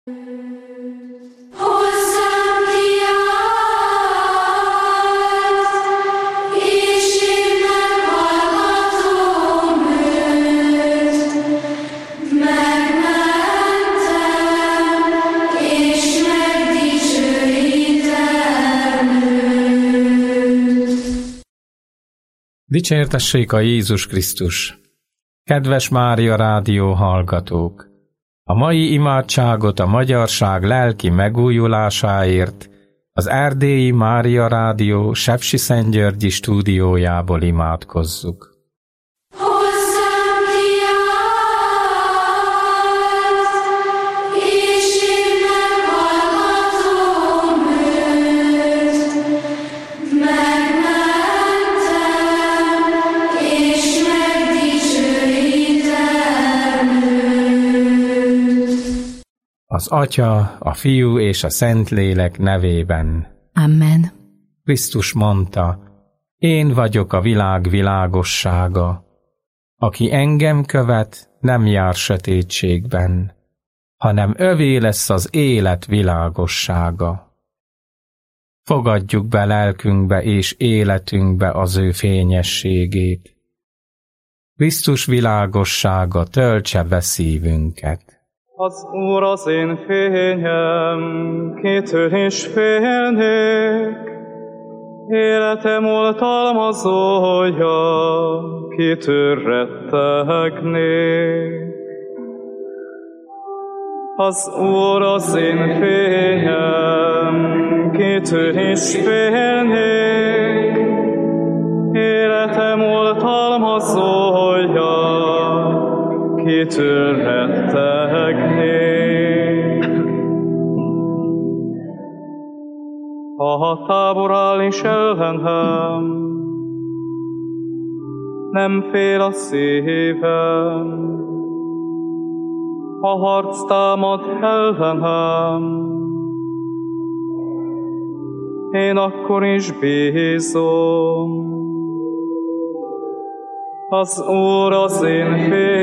Dicsértessék a Jézus Krisztus! Kedves Mária Rádió hallgatók! A mai imádságot a magyarság lelki megújulásáért az Erdélyi Mária Rádió Sepsiszentgyörgyi stúdiójából imádkozzuk. Az Atya, a Fiú és a Szentlélek nevében. Amen. Krisztus mondta, én vagyok a világ világossága. Aki engem követ, nem jár sötétségben, hanem övé lesz az élet világossága. Fogadjuk be lelkünkbe és életünkbe az ő fényességét. Krisztus világossága töltse be szívünket. Az Úr az én fényem, kitől is félnék, életem oltalmazója, kitől rettegnék. Az Úr az én fényem, kitől is félnék, életem oltalmazója, kitől rettegnék. Ha tábor áll is ellenem, nem fél a szívem. Ha harc támad ellenem, én akkor is bízom. Az Úr az én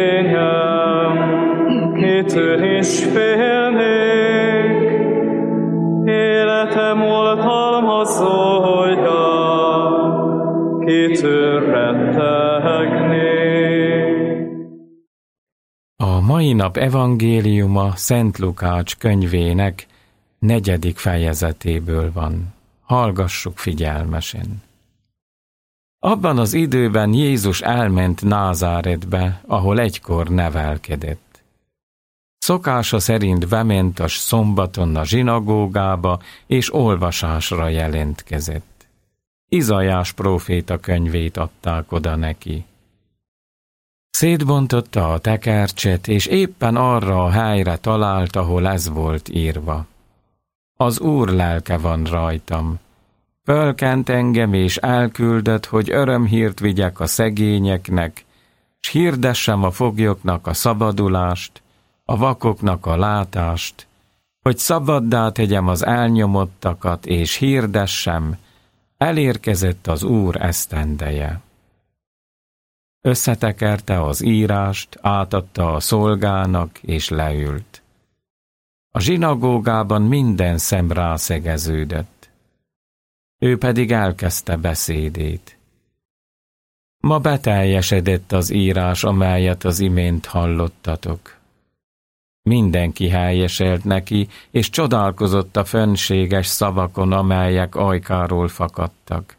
fényem, kitől is félnék, életem oltalmazója, kitől rettegnék. A mai nap evangéliuma Szent Lukács könyvének 4. fejezetéből van. Hallgassuk figyelmesen. Abban az időben Jézus elment Názáretbe, ahol egykor nevelkedett. Szokása szerint bement a szombaton a zsinagógába, és olvasásra jelentkezett. Izaiás próféta könyvét adták oda neki. Szétbontotta a tekercset, és éppen arra a helyre talált, ahol ez volt írva. Az Úr lelke van rajtam. Fölkent engem és elküldött, hogy örömhírt vigyek a szegényeknek, s hirdessem a foglyoknak a szabadulást, a vakoknak a látást, hogy szabaddá tegyem az elnyomottakat, és hirdessem, elérkezett az Úr esztendeje. Összetekerte az írást, átadta a szolgának, és leült. A zsinagógában minden szem rászegeződött. Ő pedig elkezdte beszédét. Ma beteljesedett az írás, amelyet az imént hallottatok. Mindenki helyeselt neki, és csodálkozott a fönséges szavakon, amelyek ajkáról fakadtak.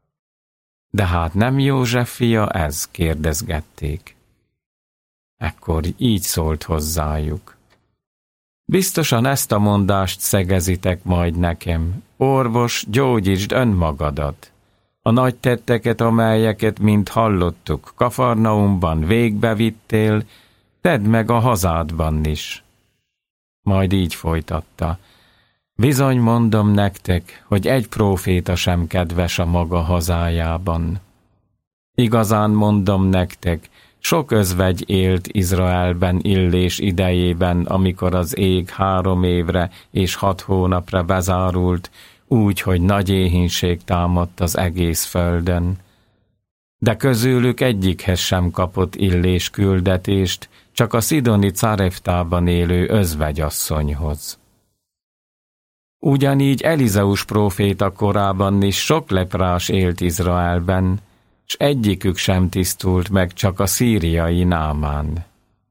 De hát nem József fia ez? Kérdezgették. Ekkor így szólt hozzájuk. Biztosan ezt a mondást szegezitek majd nekem. Orvos, gyógyítsd önmagadat. A nagy tetteket, amelyeket mind hallottuk, Kafarnaumban végbevittél, tedd meg a hazádban is. Majd így folytatta. Bizony mondom nektek, hogy egy próféta sem kedves a maga hazájában. Igazán mondom nektek, sok özvegy élt Izraelben Illés idejében, amikor az ég 3 évre és 6 hónapra bezárult, úgy, hogy nagy éhínség támadt az egész földön. De közülük egyikhez sem kapott Illés küldetést, csak a szidoni Careftában élő özvegyasszonyhoz. Ugyanígy Elizeus próféta korában is sok leprás élt Izraelben, s egyikük sem tisztult meg, csak a szíriai Námán.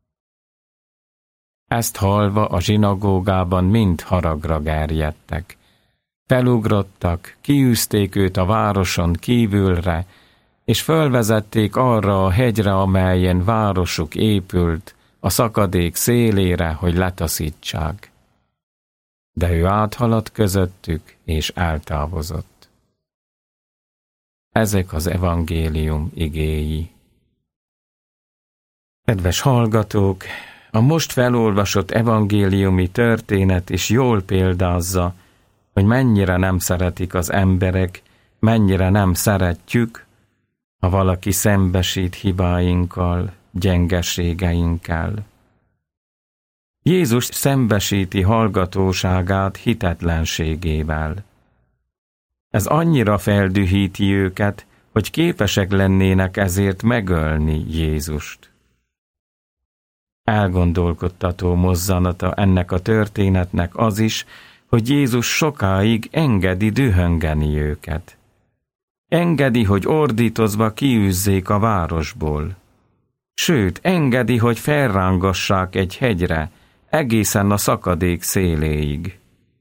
Ezt hallva a zsinagógában mind haragra gerjedtek. Felugrottak, kiűzték őt a városon kívülre, és fölvezették arra a hegyre, amelyen városuk épült, a szakadék szélére, hogy letaszítsák. De ő áthaladt közöttük, és eltávozott. Ezek az evangélium igéi. Kedves hallgatók, a most felolvasott evangéliumi történet is jól példázza, hogy mennyire nem szeretik az emberek, mennyire nem szeretjük, ha valaki szembesít hibáinkkal, gyengeségeinkkel. Jézus szembesíti hallgatóságát hitetlenségével. Ez annyira feldühíti őket, hogy képesek lennének ezért megölni Jézust. Elgondolkodtató mozzanata ennek a történetnek az is, hogy Jézus sokáig engedi dühöngeni őket. Engedi, hogy ordítozva kiűzzék a városból. Sőt, engedi, hogy felrángassák egy hegyre, egészen a szakadék széléig.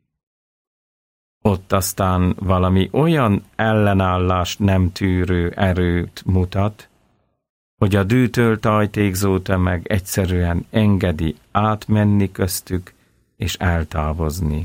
Ott aztán valami olyan ellenállást nem tűrő erőt mutat, hogy a dűtől tajtékzó tömeg egyszerűen engedi átmenni köztük és eltávozni.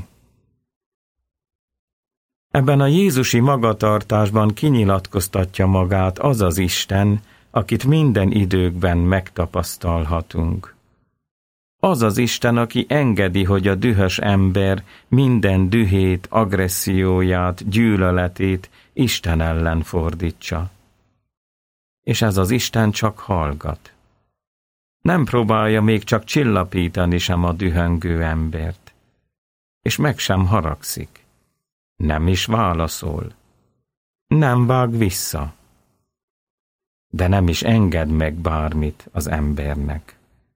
Ebben a jézusi magatartásban kinyilatkoztatja magát az az Isten, akit minden időkben megtapasztalhatunk. Az az Isten, aki engedi, hogy a dühös ember minden dühét, agresszióját, gyűlöletét Isten ellen fordítsa. És ez az Isten csak hallgat. Nem próbálja még csak csillapítani sem a dühöngő embert. És meg sem haragszik. Nem is válaszol. Nem vág vissza. De nem is enged meg bármit az embernek.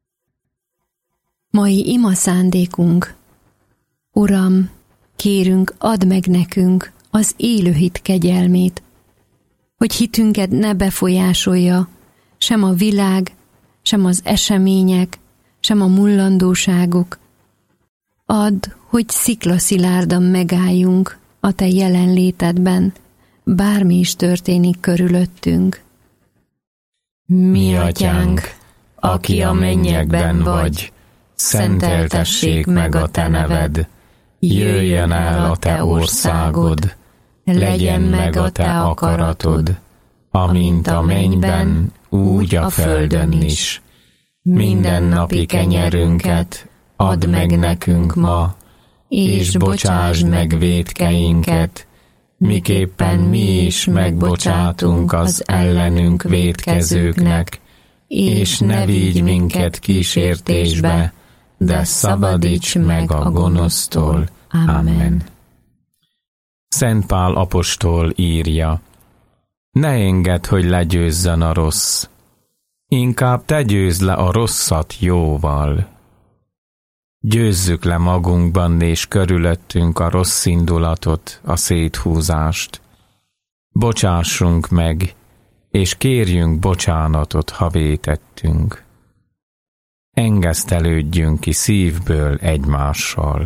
Mai ima szándékunk. Uram, kérünk, add meg nekünk az élő hit kegyelmét, hogy hitünket ne befolyásolja sem a világ, sem az események, sem a mullandóságok. Add, hogy sziklaszilárdan megálljunk a te jelenlétedben, bármi is történik körülöttünk. Mi atyánk, aki a mennyekben vagy, szenteltessék meg a te neved, jöjjön el a te országod, legyen meg a te akaratod, amint a mennyben, úgy a földön is. Mindennapi kenyerünket add meg nekünk ma, és bocsásd meg vétkeinket, miképpen mi is megbocsátunk az ellenünk vétkezőknek, és ne vigy minket kísértésbe, de szabadíts meg a gonosztól. Amen. Szent Pál apostol írja: ne engedd, hogy legyőzzön a rossz, inkább te győzd le a rosszat jóval. Győzzük le magunkban és körülöttünk a rossz indulatot, a széthúzást. Bocsássunk meg, és kérjünk bocsánatot, ha vétettünk. Engesztelődjünk ki szívből egymással.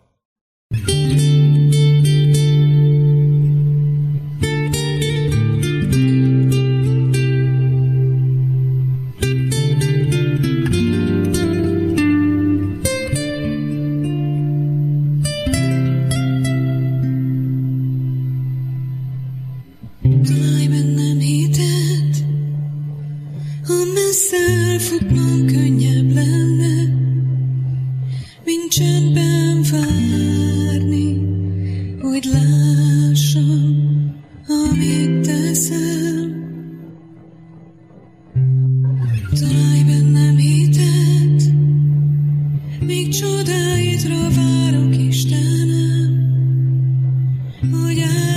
Találj bennem hitet, amesszel futnom könnyebb lenne, mint csendben várni, hogy lássam, amit teszel. Találj bennem hitet, még csodáidra várok, Istenem, hogy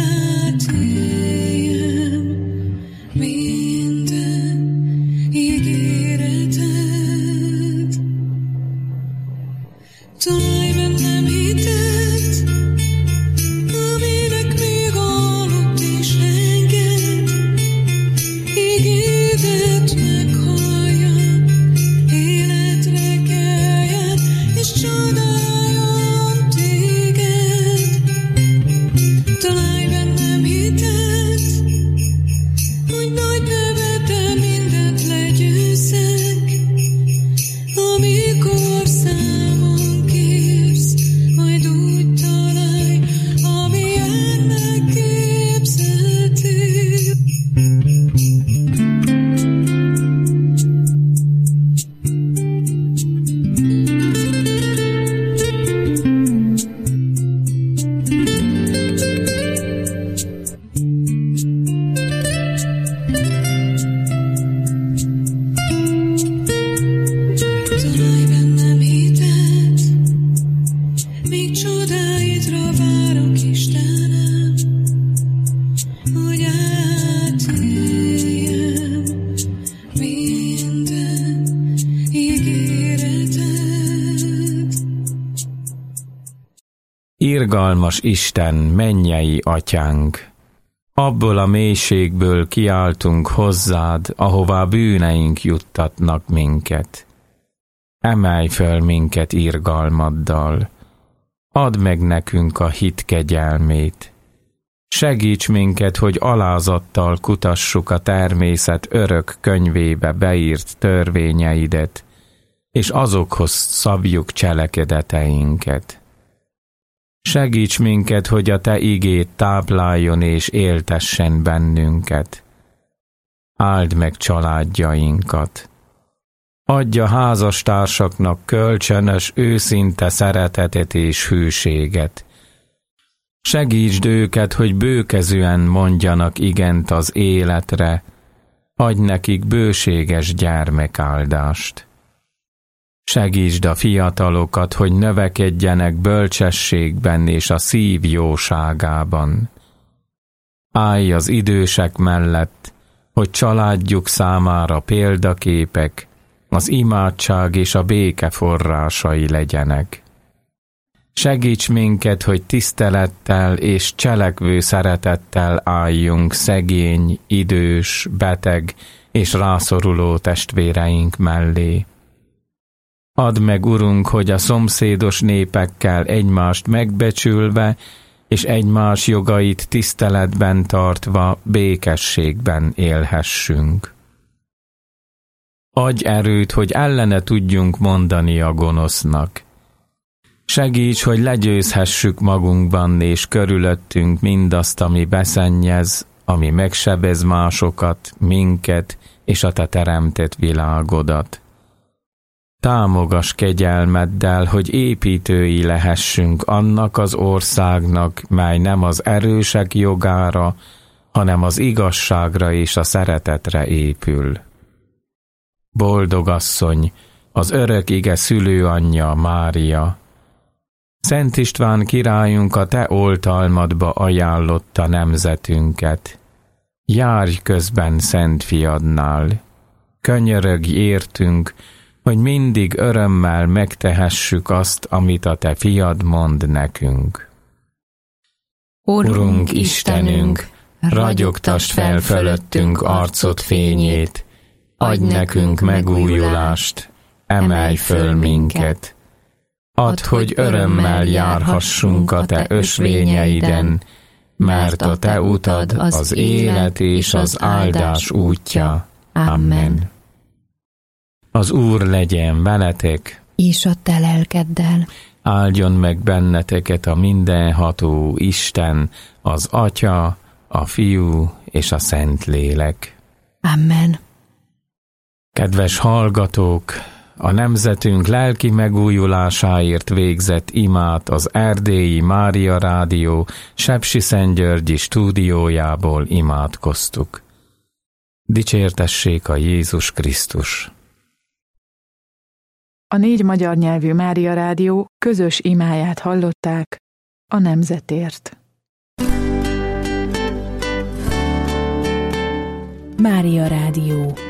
átéljem minden ígéretet. csodáidra várok, Istenem, hogy átéljem minden ígéretet. Irgalmas Isten, mennyei Atyánk! Abból a mélységből kiáltunk hozzád, ahová bűneink juttatnak minket. Emelj föl minket irgalmaddal, add meg nekünk a hit kegyelmét. Segíts minket, hogy alázattal kutassuk a természet örök könyvébe beírt törvényeidet, és azokhoz szabjuk cselekedeteinket. Segíts minket, hogy a te igéd tápláljon és éltessen bennünket. Áld meg családjainkat. Adj a házastársaknak kölcsönös, őszinte szeretetet és hűséget. Segítsd őket, hogy bőkezűen mondjanak igent az életre, adj nekik bőséges gyermekáldást. Segítsd a fiatalokat, hogy növekedjenek bölcsességben és a szív jóságában. Állj az idősek mellett, hogy családjuk számára példaképek, az imádság és a béke forrásai legyenek. Segíts minket, hogy tisztelettel és cselekvő szeretettel álljunk szegény, idős, beteg és rászoruló testvéreink mellé. Add meg, Urunk, hogy a szomszédos népekkel egymást megbecsülve és egymás jogait tiszteletben tartva békességben élhessünk. Adj erőt, hogy ellene tudjunk mondani a gonosznak. Segíts, hogy legyőzhessük magunkban és körülöttünk mindazt, ami beszennyez, ami megsebez másokat, minket és a te teremtett világodat. Támogass kegyelmeddel, hogy építői lehessünk annak az országnak, mely nem az erősek jogára, hanem az igazságra és a szeretetre épül. Boldog asszony, az örök ige szülőanyja Mária! Szent István királyunk a te oltalmadba ajánlotta nemzetünket. Járj közben Szent Fiadnál, könyörögj értünk, hogy mindig örömmel megtehessük azt, amit a te fiad mond nekünk. Urunk Istenünk, ragyogtasd fel fölöttünk arcod fényét, adj nekünk megújulást, emelj föl minket. Add, hogy örömmel járhassunk a te ösvényeiden, mert a te utad az élet és az áldás útja. Amen. Az Úr legyen veletek, és a te lelkeddel. Áldjon meg benneteket a mindenható Isten, az Atya, a Fiú és a Szentlélek. Amen. Kedves hallgatók, a nemzetünk lelki megújulásáért végzett imát az Erdélyi Mária Rádió Sepsiszentgyörgyi stúdiójából imádkoztuk. Dicsértessék a Jézus Krisztus! A 4 magyar nyelvű Mária Rádió közös imáját hallották a nemzetért. Mária Rádió.